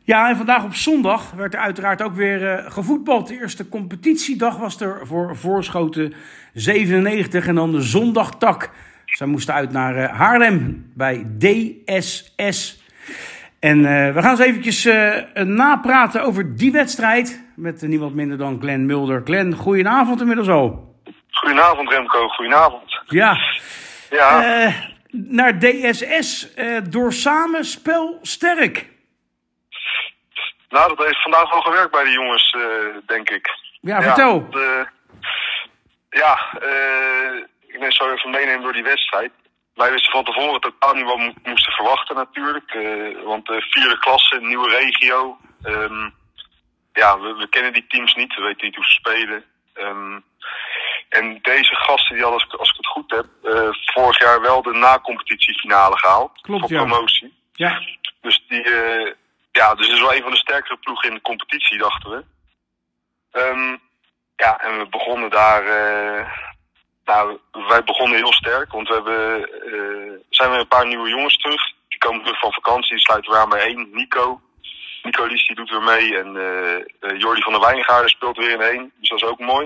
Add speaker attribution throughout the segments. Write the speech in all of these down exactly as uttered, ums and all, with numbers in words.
Speaker 1: Ja, en vandaag op zondag werd er uiteraard ook weer uh, gevoetbald. De eerste competitiedag was er voor Voorschoten zevenennegentig en dan de zondagtak. Zij moesten uit naar uh, Haarlem bij D S S. En uh, we gaan eens eventjes uh, napraten over die wedstrijd met uh, niemand minder dan Glenn Mulder. Glenn, goedenavond inmiddels al.
Speaker 2: Goedenavond Remco, goedenavond.
Speaker 1: Ja,
Speaker 2: ja.
Speaker 1: Uh, naar D S S uh, door samenspel sterk.
Speaker 2: Nou, dat heeft vandaag wel gewerkt bij de jongens, uh, denk ik.
Speaker 1: Ja, vertel.
Speaker 2: Ja, de, ja uh, ik ben zo even meenemen door die wedstrijd. Wij wisten van tevoren totaal niet wat we mo- moesten verwachten natuurlijk. Uh, want de uh, vierde klasse, nieuwe regio. Um, ja, we, we kennen die teams niet, we weten niet hoe ze spelen. Um, en deze gasten die hadden, als, als ik het goed heb, uh, vorig jaar wel de na-competitiefinale gehaald.
Speaker 1: Klopt,
Speaker 2: voor
Speaker 1: ja.
Speaker 2: promotie.
Speaker 1: Ja.
Speaker 2: Dus die... Uh, Ja, dus het is wel een van de sterkere ploegen in de competitie, dachten we. Um, ja, en we begonnen daar... Uh, nou, wij begonnen heel sterk, want we hebben... Uh, zijn we een paar nieuwe jongens terug. Die komen terug van vakantie, die sluiten we aan bij één. Nico. Nico Lies, die doet weer mee. En uh, uh, Jordi van der Wijngaarden speelt weer in één. Dus dat is ook mooi.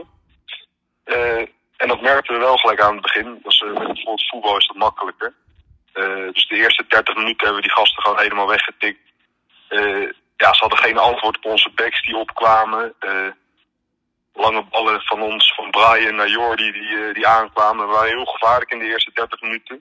Speaker 2: Uh, en dat merkten we wel gelijk aan het begin. Dus, uh, met bijvoorbeeld voetbal is dat makkelijker. Uh, dus de eerste dertig minuten hebben we die gasten gewoon helemaal weggetikt. Uh, ja, ze hadden geen antwoord op onze backs die opkwamen. Uh, lange ballen van ons, van Brian naar Jordi, die, uh, die aankwamen. We waren heel gevaarlijk in de eerste dertig minuten.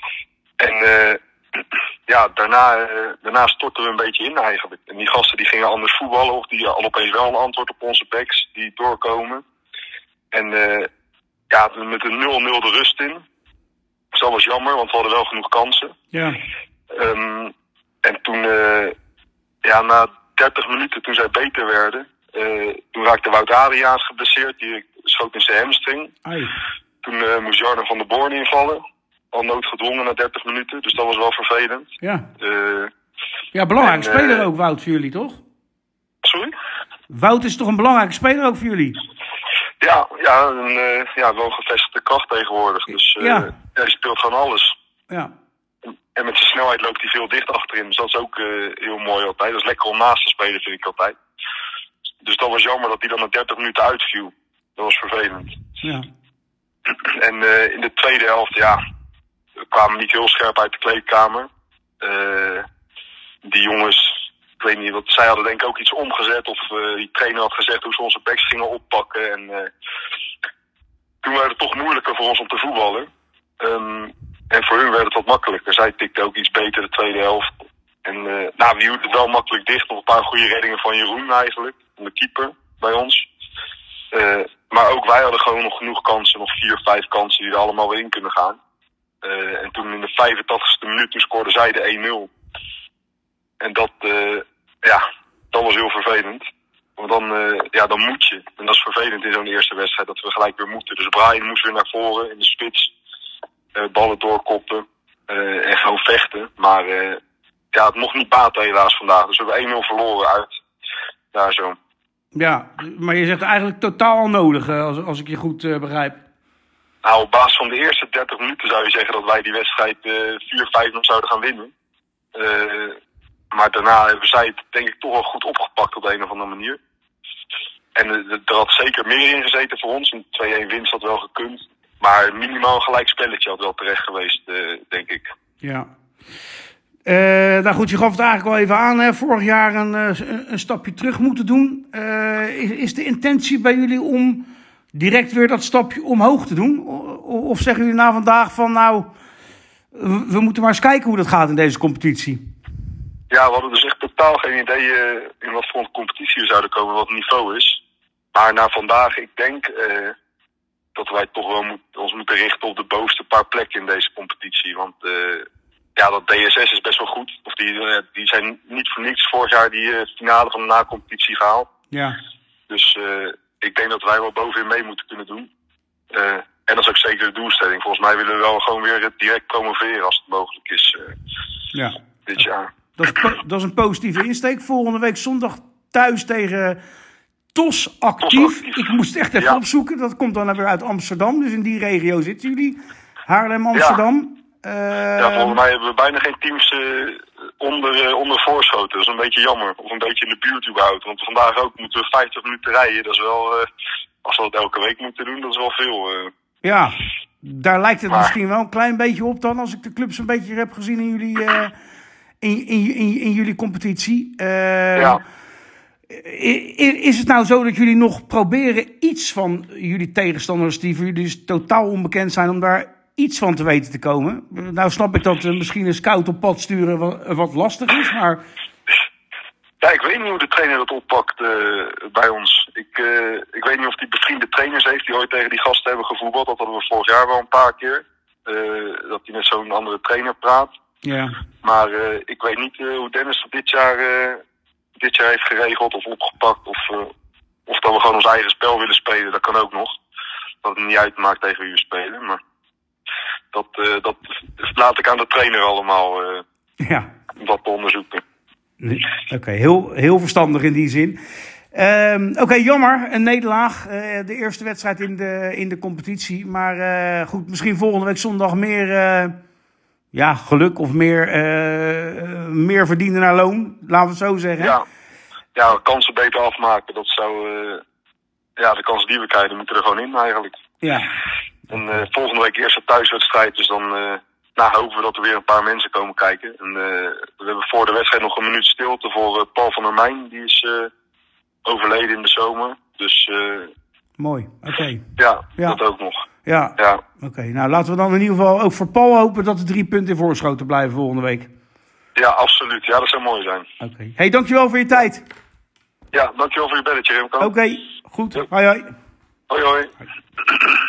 Speaker 2: En uh, ja, daarna, uh, daarna stortten we een beetje in eigenlijk. En die gasten die gingen anders voetballen of die hadden opeens wel een antwoord op onze backs die doorkomen. En uh, ja, met een nul nul de rust in. Dus dat was jammer, want we hadden wel genoeg kansen.
Speaker 1: Ja.
Speaker 2: Um, en toen... Uh, Ja, na dertig minuten, toen zij beter werden, uh, toen raakte Wout Adriaans geblesseerd. Die schoot in zijn hamstring.
Speaker 1: Ai.
Speaker 2: Toen uh, moest Jarno van der Born invallen. Al noodgedwongen na dertig minuten, dus dat was wel vervelend.
Speaker 1: Ja,
Speaker 2: Uh,
Speaker 1: ja belangrijke
Speaker 2: en,
Speaker 1: speler
Speaker 2: uh,
Speaker 1: ook, Wout, voor jullie, toch?
Speaker 2: sorry?
Speaker 1: Wout is toch een belangrijke speler ook voor jullie?
Speaker 2: Ja, ja, een uh, ja, wel gevestigde kracht tegenwoordig. Dus uh,
Speaker 1: Ja.
Speaker 2: ja, hij speelt gewoon alles.
Speaker 1: Ja.
Speaker 2: En met zijn snelheid loopt hij veel dicht achterin. Dus dat is ook uh, heel mooi altijd. Dat is lekker om naast te spelen, vind ik altijd. Dus dat was jammer dat hij dan na dertig minuten uitviel. Dat was vervelend.
Speaker 1: Ja.
Speaker 2: En uh, in de tweede helft, ja, we kwamen niet heel scherp uit de kleedkamer. Uh, die jongens, ik weet niet, wat zij hadden denk ik ook iets omgezet. Of uh, die trainer had gezegd hoe ze onze backs gingen oppakken. En uh, toen werd het toch moeilijker voor ons om te voetballen. Um, En voor hun werd het wat makkelijker. Zij tikte ook iets beter de tweede helft. En uh, nou, we hielden het wel makkelijk dicht. Nog een paar goede reddingen van Jeroen eigenlijk. De keeper bij ons. Uh, maar ook wij hadden gewoon nog genoeg kansen. Nog vier, vijf kansen die er allemaal weer in kunnen gaan. Uh, en toen in de vijfentachtigste minuut toen scoorde zij de één nul. En dat, uh, ja, dat was heel vervelend. Want dan, uh, ja, dan moet je. En dat is vervelend in zo'n eerste wedstrijd. Dat we gelijk weer moeten. Dus Brian moest weer naar voren in de spits. Uh, ballen doorkoppen uh, en gewoon vechten. Maar uh, ja, het mocht niet baten helaas vandaag. Dus we hebben één nul verloren uit. Daar zo.
Speaker 1: Ja, maar je zegt eigenlijk totaal onnodig, als, als ik je goed uh, begrijp.
Speaker 2: Nou, op basis van de eerste dertig minuten zou je zeggen dat wij die wedstrijd uh, vier vijf nog zouden gaan winnen. Uh, maar daarna hebben zij het denk ik toch wel goed opgepakt op de een of andere manier. En uh, er had zeker meer in gezeten voor ons. Een twee-een winst had wel gekund. Maar minimaal een gelijk spelletje had wel terecht geweest, uh, denk ik.
Speaker 1: Ja. Uh, nou goed, je gaf het eigenlijk al even aan. Hè? Vorig jaar een, een, een stapje terug moeten doen. Uh, is, is de intentie bij jullie om direct weer dat stapje omhoog te doen? Of, of zeggen jullie na vandaag van nou, we, we moeten maar eens kijken hoe dat gaat in deze competitie?
Speaker 2: Ja, we hadden dus echt totaal geen idee uh, in wat voor een competitie we zouden komen, wat het niveau is. Maar na vandaag, ik denk... Uh, dat wij toch wel moet, ons moeten richten op de bovenste paar plekken in deze competitie. Want uh, ja, dat D S S is best wel goed. Of die, uh, die zijn niet voor niets vorig jaar die uh, finale van de na-competitie gehaald.
Speaker 1: Ja.
Speaker 2: Dus uh, ik denk dat wij wel bovenin mee moeten kunnen doen. Uh, en dat is ook zeker de doelstelling. Volgens mij willen we wel gewoon weer direct promoveren als het mogelijk is uh,
Speaker 1: ja.
Speaker 2: dit jaar.
Speaker 1: Dat is, po- dat is een positieve insteek. Volgende week zondag thuis tegen... T O S actief.
Speaker 2: actief.
Speaker 1: Ik moest echt even
Speaker 2: ja.
Speaker 1: opzoeken. Dat komt dan weer uit Amsterdam. Dus in die regio zitten jullie. Haarlem, Amsterdam.
Speaker 2: Ja, uh, ja volgens mij hebben we bijna geen teams uh, onder, uh, onder Voorschoten. Dat is een beetje jammer. Of een beetje in de buurt überhaupt. Want vandaag ook moeten we vijftig minuten rijden. Dat is wel, uh, als we dat elke week moeten doen, dat is wel veel. Uh.
Speaker 1: Ja, daar lijkt het
Speaker 2: maar...
Speaker 1: misschien wel een klein beetje op dan. Als ik de clubs een beetje heb gezien in jullie, uh, in, in, in, in jullie competitie. Uh,
Speaker 2: ja.
Speaker 1: Is het nou zo dat jullie nog proberen iets van jullie tegenstanders die voor jullie dus totaal onbekend zijn, om daar iets van te weten te komen? Nou snap ik dat uh, misschien een scout op pad sturen wat, wat lastig is, maar...
Speaker 2: Ja, ik weet niet hoe de trainer dat oppakt uh, bij ons. Ik, uh, ik weet niet of hij bevriende trainers heeft die ooit tegen die gasten hebben gevoetbald. Dat hadden we vorig jaar wel een paar keer. Uh, dat hij met zo'n andere trainer praat.
Speaker 1: Ja.
Speaker 2: Maar uh, ik weet niet uh, hoe Dennis dat dit jaar... Uh, dit jaar heeft geregeld of opgepakt. Of, uh, of dat we gewoon ons eigen spel willen spelen. Dat kan ook nog. Dat het niet uitmaakt tegen wie we spelen. Maar dat, uh, dat laat ik aan de trainer allemaal uh,
Speaker 1: ja.
Speaker 2: dat te onderzoeken.
Speaker 1: Oké, okay, heel, heel verstandig in die zin. Um, Oké, okay, jammer. Een nederlaag. Uh, de eerste wedstrijd in de, in de competitie. Maar uh, goed, misschien volgende week zondag meer... Uh, Ja, geluk of meer, uh, meer verdienen naar loon, laten we het zo zeggen.
Speaker 2: Ja, ja kansen beter afmaken. Dat zou, uh, ja, de kansen die we krijgen, moeten er gewoon in eigenlijk.
Speaker 1: Ja.
Speaker 2: En uh, volgende week eerste thuiswedstrijd, dus dan uh, nou, hopen we dat er weer een paar mensen komen kijken. En, uh, we hebben voor de wedstrijd nog een minuut stilte voor uh, Paul van der Meijn. Die is uh, overleden in de zomer. Dus, uh,
Speaker 1: mooi, oké. Okay.
Speaker 2: Ja,
Speaker 1: ja,
Speaker 2: dat ook nog.
Speaker 1: Ja, ja. Oké. Okay. Nou, laten we dan in ieder geval ook voor Paul hopen dat de drie punten in Voorschoten blijven volgende week.
Speaker 2: Ja, absoluut. Ja, dat zou mooi zijn.
Speaker 1: Oké. Okay. Hey, dankjewel voor je tijd.
Speaker 2: Ja, dankjewel voor je belletje, Remco.
Speaker 1: Oké, okay. Goed. Ja. Hoi, hoi.
Speaker 2: Hoi, hoi. hoi.